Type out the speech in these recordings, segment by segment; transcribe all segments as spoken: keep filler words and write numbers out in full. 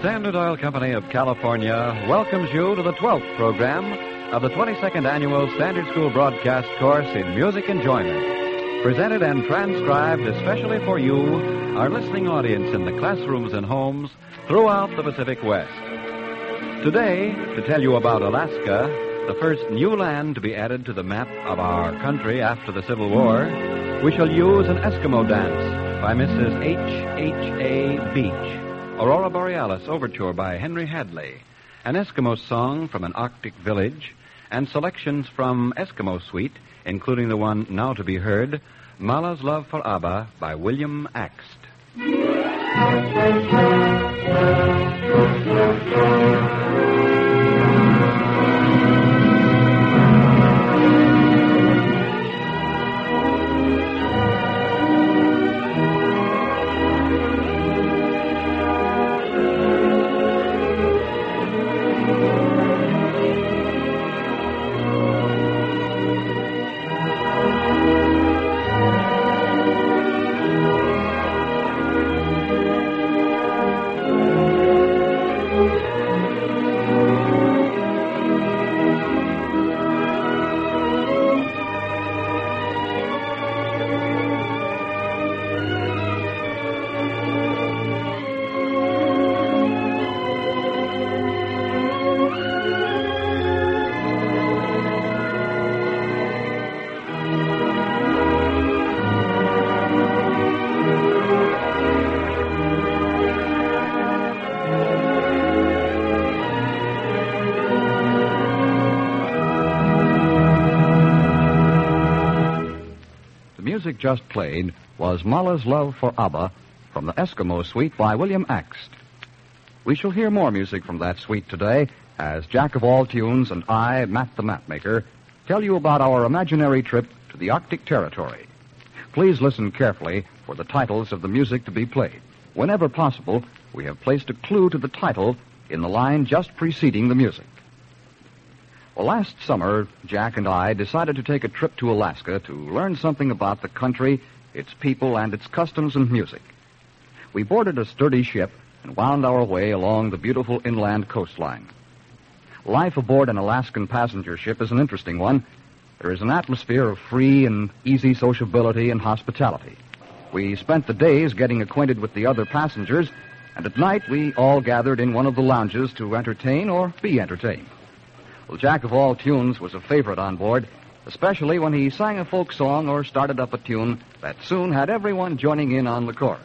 Standard Oil Company of California welcomes you to the twelfth program of the twenty-second Annual Standard School Broadcast Course in Music Enjoyment. Presented and transcribed especially for you, our listening audience in the classrooms and homes throughout the Pacific West. Today, to tell you about Alaska, the first new land to be added to the map of our country after the Civil War, we shall use an Eskimo dance by Missus H H A. Beach. Aurora Borealis Overture by Henry Hadley, an Eskimo song from an Arctic village, and selections from Eskimo Suite, including the one now to be heard, Mala's Love for ABBA by William Axt. The music just played was Mala's Love for ABBA from the Eskimo Suite by William Axt. We shall hear more music from that suite today as Jack of all tunes and I, Matt the Mapmaker, tell you about our imaginary trip to the Arctic Territory. Please listen carefully for the titles of the music to be played. Whenever possible, we have placed a clue to the title in the line just preceding the music. Well, last summer, Jack and I decided to take a trip to Alaska to learn something about the country, its people, and its customs and music. We boarded a sturdy ship and wound our way along the beautiful inland coastline. Life aboard an Alaskan passenger ship is an interesting one. There is an atmosphere of free and easy sociability and hospitality. We spent the days getting acquainted with the other passengers, and at night we all gathered in one of the lounges to entertain or be entertained. Well, Jack of all tunes was a favorite on board, especially when he sang a folk song or started up a tune that soon had everyone joining in on the chorus.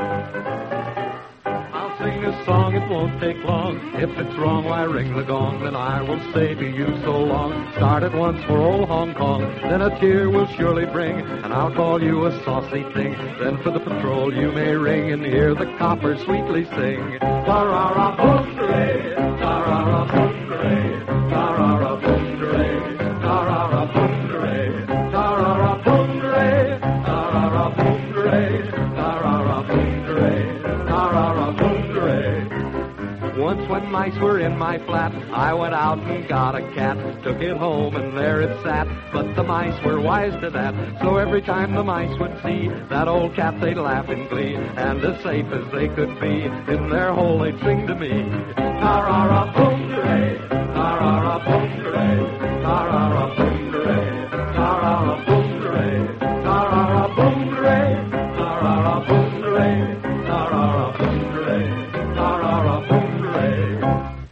I'll sing a song, it won't take long. If it's wrong, why ring the gong? Then I will say to you so long. Start at once for old Hong Kong, then a tear will surely bring, and I'll call you a saucy thing. Then for the patrol you may ring and hear the coppers sweetly sing. Ta-ra-ra, boom-de-ray, ta-ra-ra, boom-de-ray. Ta-ra-ra, boom-de-ray, ta-ra-ra, boom-de-ray, ta-ra-ra, boom-de-ray, ta-ra-ra, boom-de-ray, ta-ra-ra, boom-de-ray, ta-ra-ra, boom-de-ray. Once when mice were in my flat, I went out and got a cat, took it home and there it sat, but the mice were wise to that, so every time the mice would see that old cat they'd laugh in glee, and as safe as they could be, in their hole they'd sing to me. Ta-ra-ra, boom-de-ray, ta-ra-ra, boom-de-ray, ta-ra-ra, boom-de-ray, ta-ra-ra, boom-de-ray, ta-ra-ra, boom-de-ray, ta-ra-ra, boom-de-ray, ta-ra-ra, boom-de-ray, ta-ra-ra, boom-de-ray.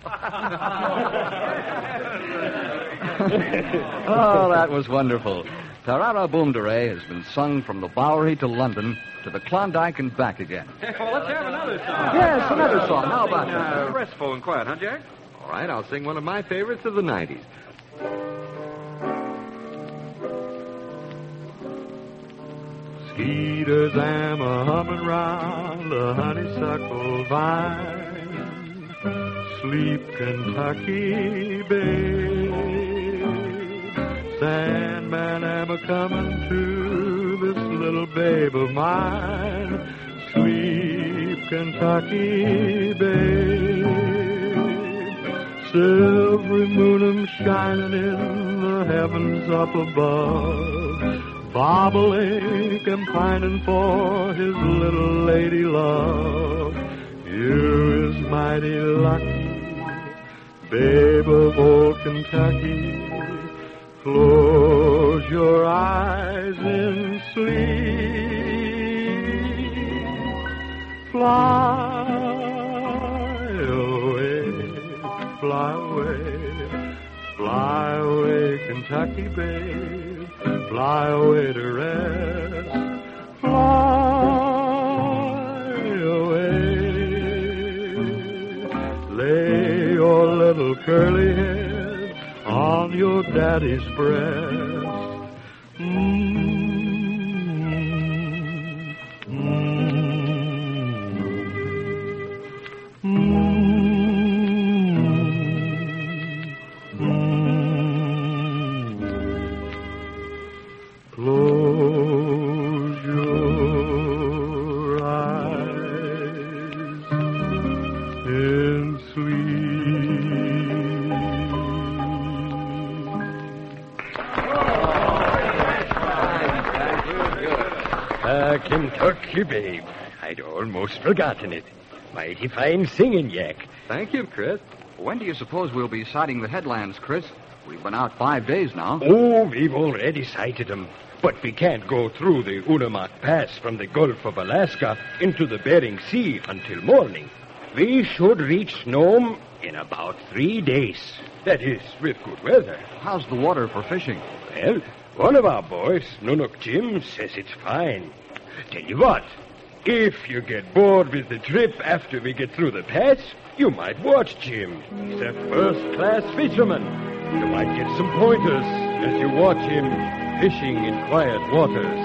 Oh, that was wonderful. Tarara Boom-de-ray has been sung from the Bowery to London to the Klondike and back again. Well, let's have another song. Yes, another song. How about that? Uh, restful and quiet, huh, Jack? All right, I'll sing one of my favorites of the nineties. Skeeters am a humming round the honeysuckle vine. Sleep, Kentucky, babe. Sandman am a coming to this little babe of mine. Sleep, Kentucky, babe. Silvery moon am shining in the heavens up above. Bobolink am pining for his little lady love. You is mighty lucky, babe of old Kentucky. Close your eyes in sleep. Fly away, fly away, fly away, Kentucky babe. Fly away to rest. Fly away. Lay your little curly head on your daddy's breast. Mm-hmm. Close your eyes in sleep. Ah, Kentucky, babe. I'd almost forgotten it. Mighty fine singing, Yak. Thank you, Chris. When do you suppose we'll be sighting the headlands, Chris? We've been out five days now. Oh, we've already sighted them. But we can't go through the Unamak Pass from the Gulf of Alaska into the Bering Sea until morning. We should reach Nome in about three days. That is, with good weather. How's the water for fishing? Well, one of our boys, Nunuk Jim, says it's fine. Tell you what, if you get bored with the trip after we get through the pass, you might watch Jim. He's a first-class fisherman. You might get some pointers as you watch him fishing in quiet waters.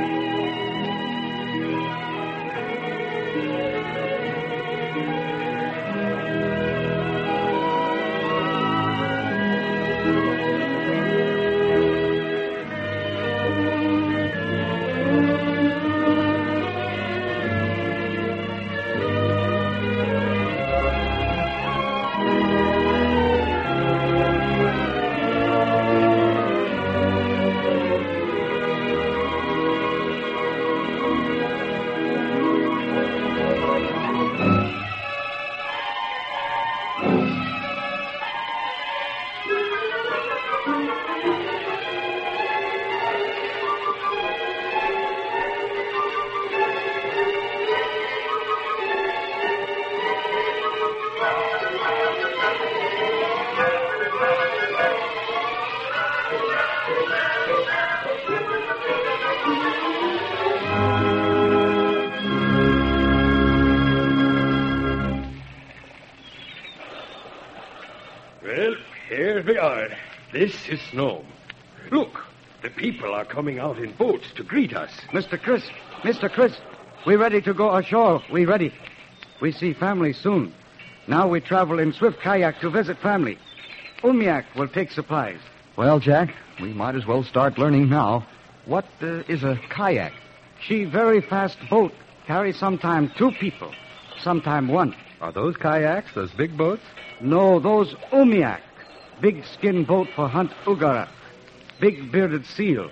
Well, here we are. This is Nome. Look, the people are coming out in boats to greet us. Mister Chris, Mister Chris, we ready to go ashore. We ready. We see family soon. Now we travel in swift kayak to visit family. Umiak will take supplies. Well, Jack, we might as well start learning now. What uh, is a kayak? She very fast boat. Carry sometime two people, sometime one. Are those kayaks, those big boats? No, those umiak. Big skin boat for hunt ugarak. Big bearded seal.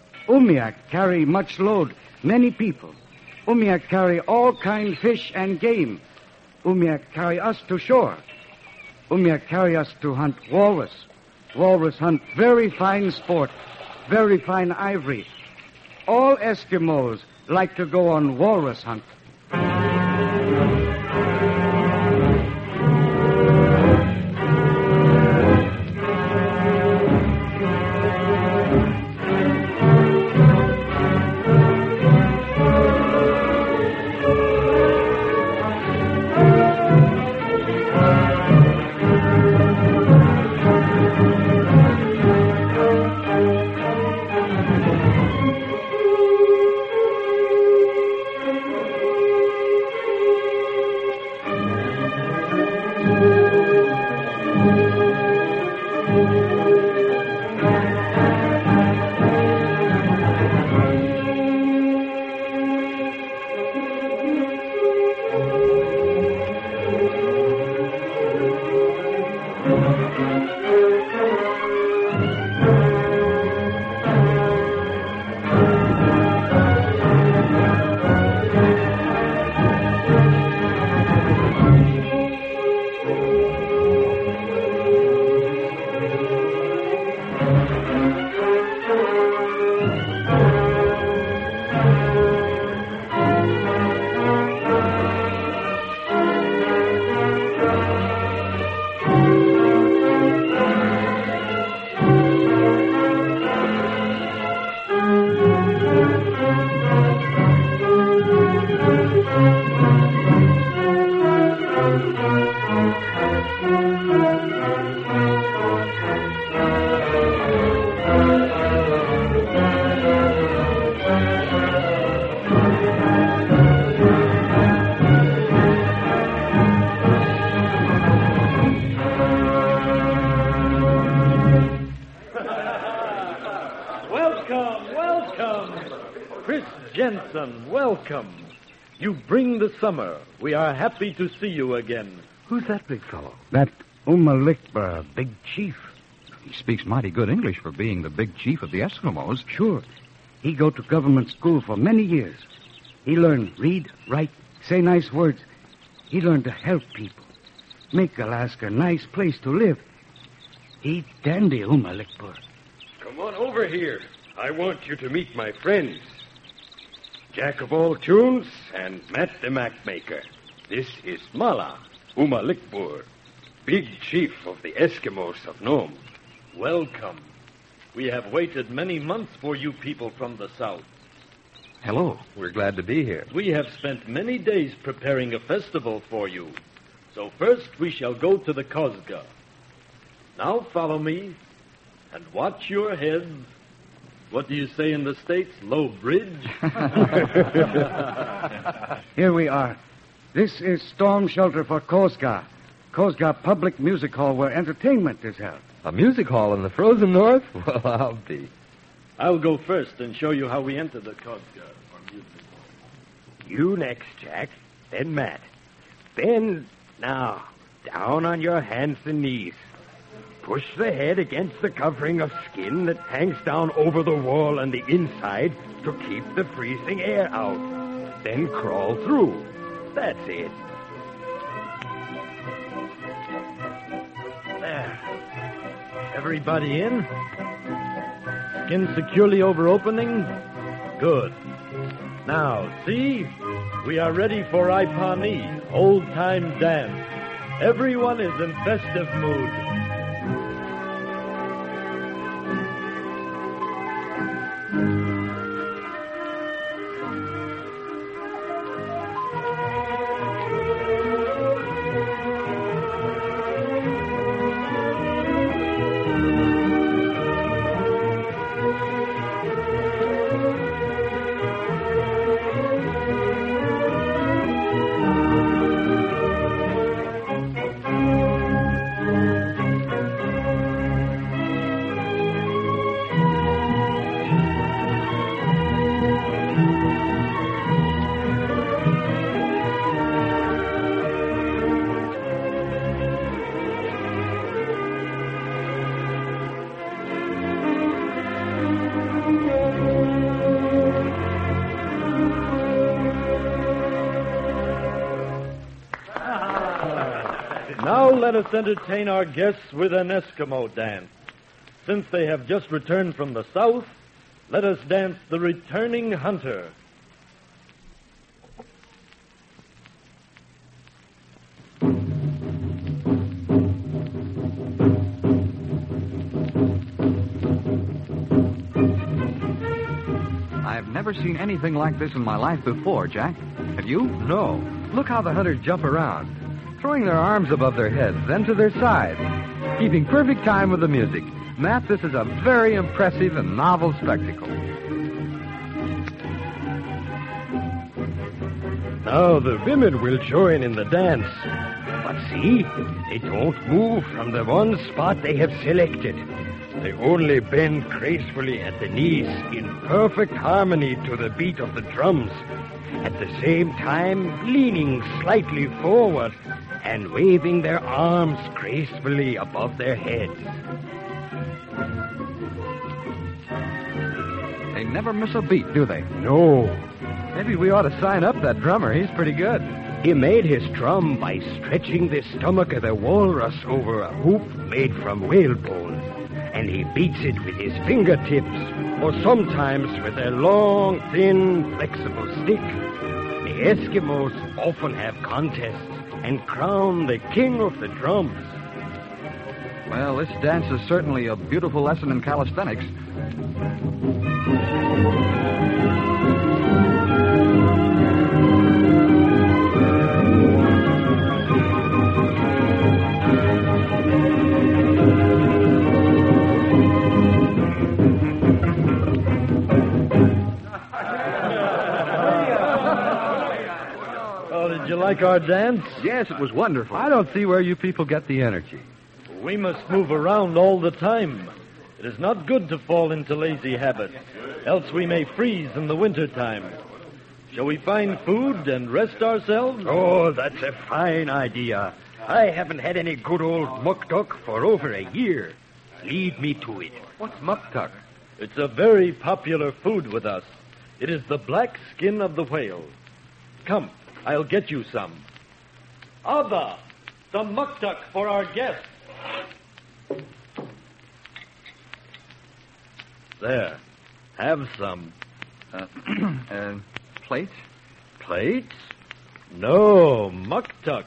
Umiak carry much load, many people. Umiak carry all kind fish and game. Umiak carry us to shore. Umiak carry us to hunt walrus. Walrus hunt very fine sport, very fine ivory. All Eskimos like to go on walrus hunt. Chris Jensen, welcome. You bring the summer. We are happy to see you again. Who's that big fellow? That Umalikbur, big chief. He speaks mighty good English for being the big chief of the Eskimos. Sure. He go to government school for many years. He learn read, write, say nice words. He learn to help people. Make Alaska a nice place to live. He dandy, Umalikbur. Come on over here. I want you to meet my friends. Jack of all tunes and Matt the map maker. This is Mala, Umalikbur, big chief of the Eskimos of Nome. Welcome. We have waited many months for you people from the south. Hello. We're glad to be here. We have spent many days preparing a festival for you. So first we shall go to the Kozga. Now follow me and watch your heads. What do you say in the States? Low bridge? Here we are. This is storm shelter for Kozga. Kozga Public Music Hall where entertainment is held. A music hall in the frozen north? Well, I'll be. I'll go first and show you how we enter the Kozga or music hall. You next, Jack. Then Matt. Then, now, down on your hands and knees. Push the head against the covering of skin that hangs down over the wall on the inside to keep the freezing air out. Then crawl through. That's it. There. Everybody in? Skin securely over opening? Good. Now, see? We are ready for Ipani, old-time dance. Everyone is in festive mood. Now let us entertain our guests with an Eskimo dance. Since they have just returned from the south, let us dance the Returning Hunter. I've never seen anything like this in my life before, Jack. Have you? No. Look how the hunters jump around, throwing their arms above their heads, then to their sides, keeping perfect time with the music. Matt, this is a very impressive and novel spectacle. Now the women will join in the dance. But see, they don't move from the one spot they have selected. They only bend gracefully at the knees in perfect harmony to the beat of the drums, at the same time leaning slightly forward and waving their arms gracefully above their heads. They never miss a beat, do they? No. Maybe we ought to sign up that drummer. He's pretty good. He made his drum by stretching the stomach of the walrus over a hoop made from whalebone, and he beats it with his fingertips, or sometimes with a long, thin, flexible stick. The Eskimos often have contests and crown the king of the drums. Well, this dance is certainly a beautiful lesson in calisthenics. Did you like our dance? Yes, it was wonderful. I don't see where you people get the energy. We must move around all the time. It is not good to fall into lazy habits, else we may freeze in the winter time. Shall we find food and rest ourselves? Oh, that's a fine idea. I haven't had any good old muck duck for over a year. Lead me to it. What's muktuk? It's a very popular food with us. It is the black skin of the whale. Come, I'll get you some. Abba, some muktuk for our guests. There, have some. Uh, uh, plates? Plates? No, muktuk.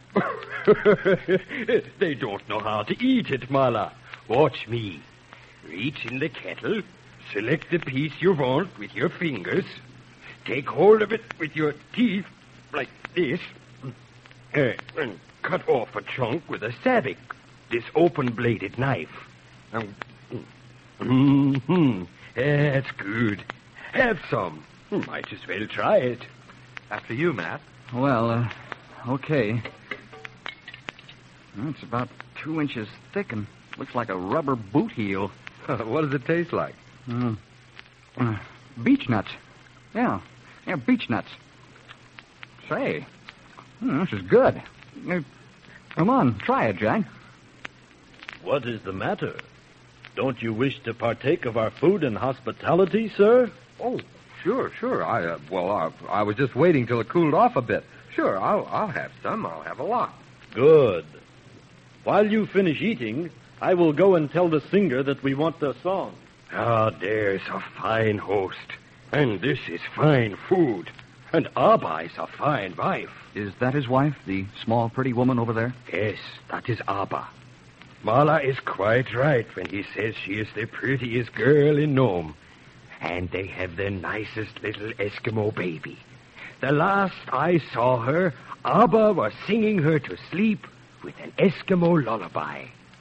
They don't know how to eat it, Mala. Watch me. Reach in the kettle, select the piece you want with your fingers, take hold of it with your teeth, like this, uh, and cut off a chunk with a sabik, this open-bladed knife. Um, mm-hmm. That's good. Have some. Might as well try it. After you, Matt. Well, uh, okay. Well, it's about two inches thick and looks like a rubber boot heel. What does it taste like? Uh, uh, beech nuts. Yeah, yeah, beech nuts. Say, hmm, this is good. Uh, come on, try it, Jack. What is the matter? Don't you wish to partake of our food and hospitality, sir? Oh, sure, sure. I uh, well, I, I was just waiting till it cooled off a bit. Sure, I'll I'll have some. I'll have a lot. Good. While you finish eating, I will go and tell the singer that we want the song. Ah, there's a fine host. And this is fine food. And Abba is a fine wife. Is that his wife, the small, pretty woman over there? Yes, that is Abba. Mala is quite right when he says she is the prettiest girl in Nome. And they have the nicest little Eskimo baby. The last I saw her, Abba was singing her to sleep with an Eskimo lullaby.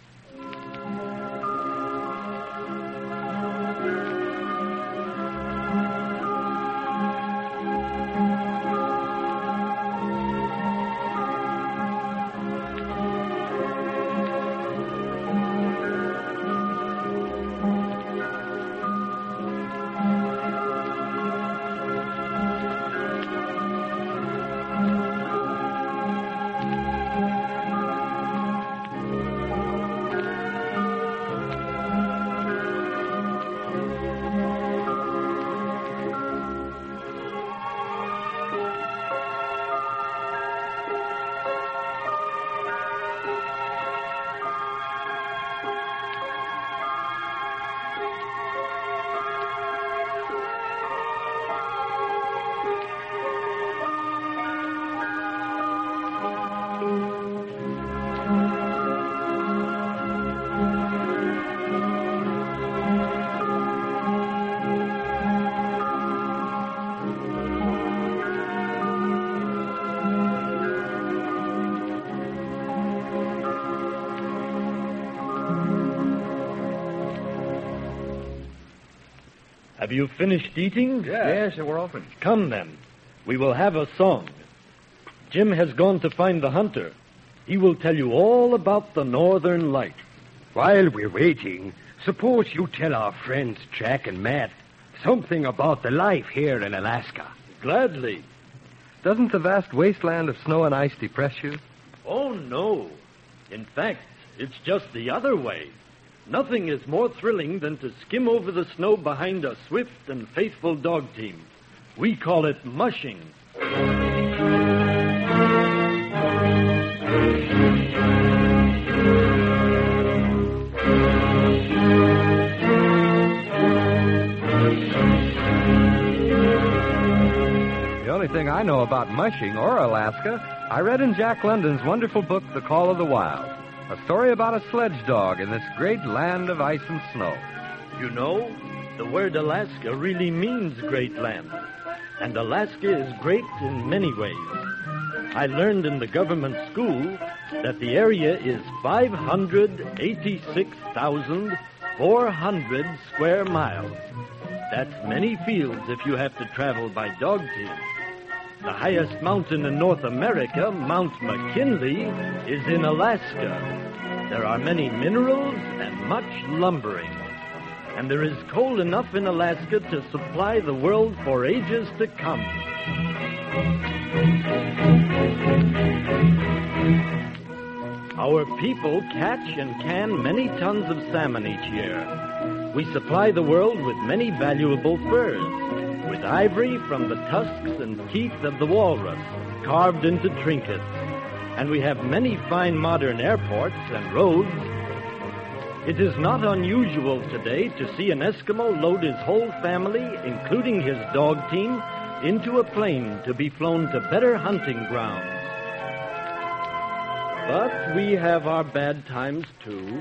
Have you finished eating? Yes, we're open. Come, then. We will have a song. Jim has gone to find the hunter. He will tell you all about the northern light. While we're waiting, suppose you tell our friends Jack and Matt something about the life here in Alaska. Gladly. Doesn't the vast wasteland of snow and ice depress you? Oh, no. In fact, it's just the other way. Nothing is more thrilling than to skim over the snow behind a swift and faithful dog team. We call it mushing. The only thing I know about mushing or Alaska, I read in Jack London's wonderful book, The Call of the Wild. A story about a sledge dog in this great land of ice and snow. You know, the word Alaska really means great land. And Alaska is great in many ways. I learned in the government school that the area is five hundred eighty-six thousand four hundred square miles. That's many fields if you have to travel by dog team. The highest mountain in North America, Mount McKinley, is in Alaska. There are many minerals and much lumbering. and there is coal enough in Alaska to supply the world for ages to come. Our people catch and can many tons of salmon each year. We supply the world with many valuable furs, with ivory from the tusks and teeth of the walrus, carved into trinkets. And we have many fine modern airports and roads. It is not unusual today to see an Eskimo load his whole family, including his dog team, into a plane to be flown to better hunting grounds. But we have our bad times, too.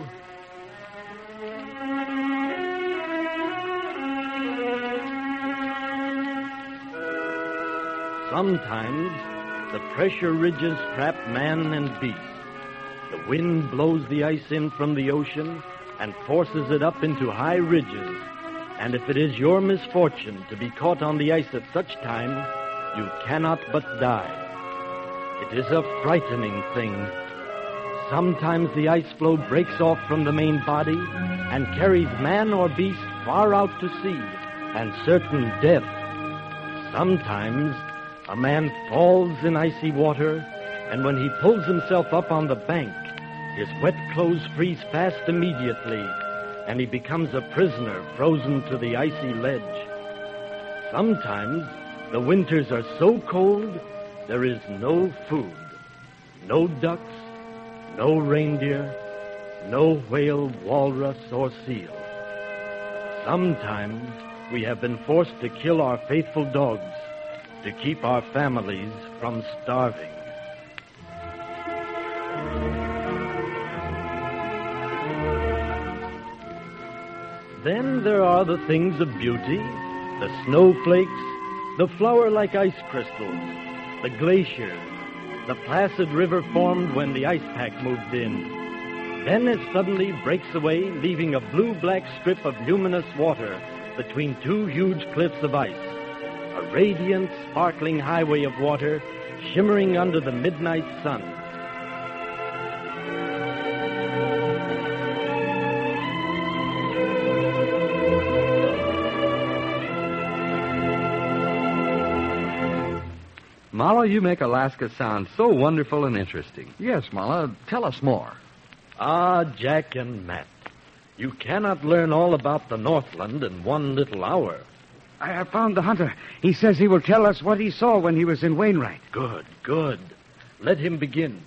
Sometimes the pressure ridges trap man and beast. The wind blows the ice in from the ocean and forces it up into high ridges. And if it is your misfortune to be caught on the ice at such time, you cannot but die. It is a frightening thing. Sometimes the ice floe breaks off from the main body and carries man or beast far out to sea and certain death. Sometimes a man falls in icy water, and when he pulls himself up on the bank, his wet clothes freeze fast immediately, and he becomes a prisoner frozen to the icy ledge. Sometimes the winters are so cold there is no food, no ducks, no reindeer, no whale, walrus, or seal. Sometimes we have been forced to kill our faithful dogs to keep our families from starving. Then there are the things of beauty, the snowflakes, the flower-like ice crystals, the glaciers, the placid river formed when the ice pack moved in. Then it suddenly breaks away, leaving a blue-black strip of luminous water between two huge cliffs of ice. A radiant, sparkling highway of water shimmering under the midnight sun. Mala, you make Alaska sound so wonderful and interesting. Yes, Mala, tell us more. Ah, Jack and Matt, you cannot learn all about the Northland in one little hour. I have found the hunter. He says he will tell us what he saw when he was in Wainwright. Good, good. Let him begin.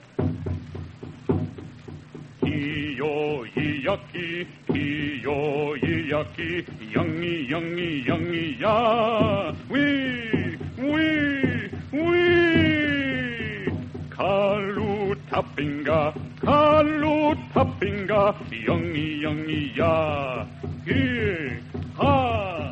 Hi-yo-yi-yucky, hi-yo-yi-yucky, youngy, youngy, youngy, ya. Wee, wee, wee. Kalu tapinga, kalu tapinga, youngy, youngy, ya. Here, ha,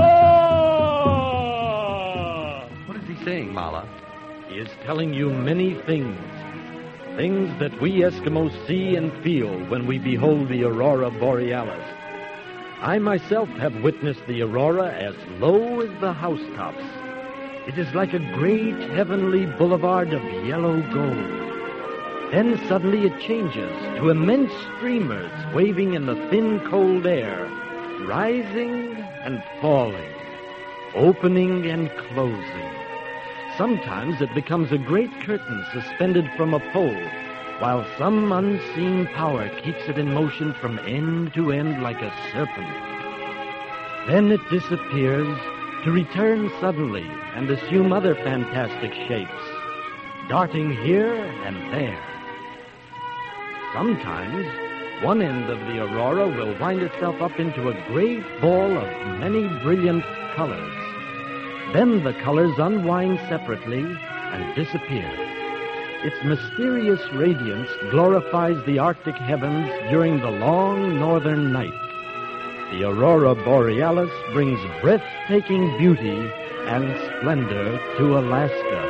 ha. What is he saying, Mala? He is telling you many things. Things that we Eskimos see and feel when we behold the aurora borealis. I myself have witnessed the aurora as low as the housetops. It is like a great heavenly boulevard of yellow gold. Then suddenly it changes to immense streamers waving in the thin, cold air, rising and falling, opening and closing. Sometimes it becomes a great curtain suspended from a pole, while some unseen power keeps it in motion from end to end like a serpent. Then it disappears to return suddenly and assume other fantastic shapes, darting here and there. Sometimes one end of the aurora will wind itself up into a great ball of many brilliant colors. Then the colors unwind separately and disappear. Its mysterious radiance glorifies the Arctic heavens during the long northern night. The aurora borealis brings breathtaking beauty and splendor to Alaska.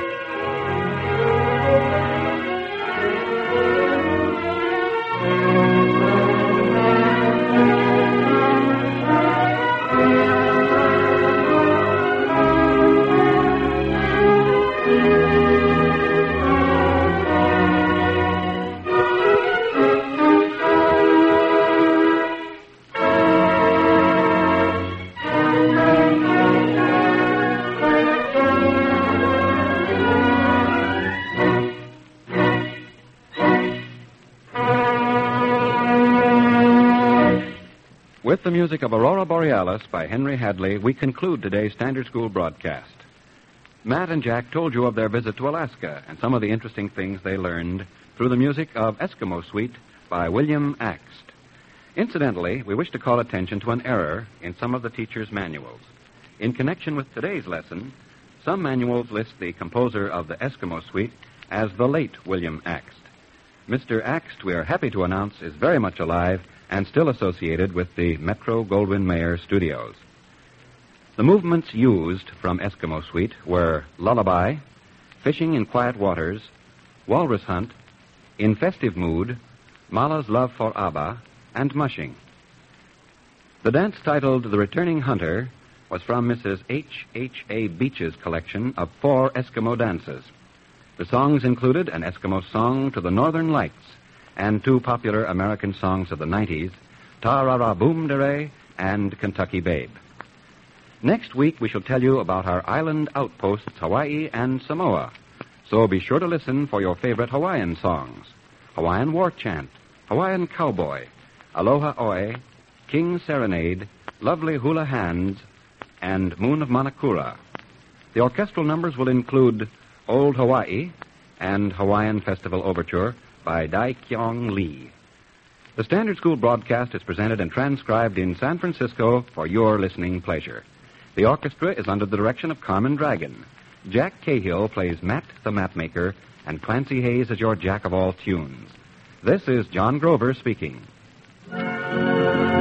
the music of Aurora Borealis by Henry Hadley, we conclude today's Standard School broadcast. Matt and Jack told you of their visit to Alaska and some of the interesting things they learned through the music of Eskimo Suite by William Axt. Incidentally, we wish to call attention to an error in some of the teacher's manuals. In connection with today's lesson, some manuals list the composer of the Eskimo Suite as the late William Axt. Mister Axt, we are happy to announce, is very much alive and still associated with the Metro-Goldwyn-Mayer studios. The movements used from Eskimo Suite were Lullaby, Fishing in Quiet Waters, Walrus Hunt, In Festive Mood, Mala's Love for Abba, and Mushing. The dance titled The Returning Hunter was from Missus H H A Beach's collection of four Eskimo dances. The songs included an Eskimo song to the Northern Lights and two popular American songs of the nineties, Ta-ra-ra Boom De-Ray and Kentucky Babe. Next week, we shall tell you about our island outposts, Hawaii and Samoa. So be sure to listen for your favorite Hawaiian songs. Hawaiian War Chant, Hawaiian Cowboy, Aloha Oe, King Serenade, Lovely Hula Hands, and Moon of Manakura. The orchestral numbers will include Old Hawaii and Hawaiian Festival Overture by Dai Kyong Lee. The Standard School broadcast is presented and transcribed in San Francisco for your listening pleasure. The orchestra is under the direction of Carmen Dragon. Jack Cahill plays Matt the Mapmaker, and Clancy Hayes is your jack of all tunes. This is John Grover speaking.